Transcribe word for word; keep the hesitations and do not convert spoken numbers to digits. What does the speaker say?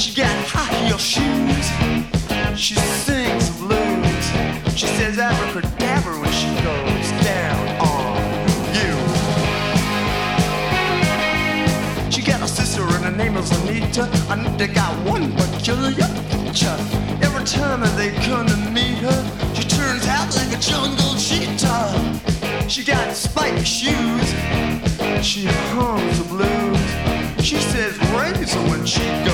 She got high heel shoes. She sings the blues. She says abracadabra when she goes down on you. She got a sister and her name is Anita. Anita got one peculiar feature. Every time that they come to meet her, she turns out like a jungle cheetah. She got spiky shoes. She hums the blues. She says razor when she goes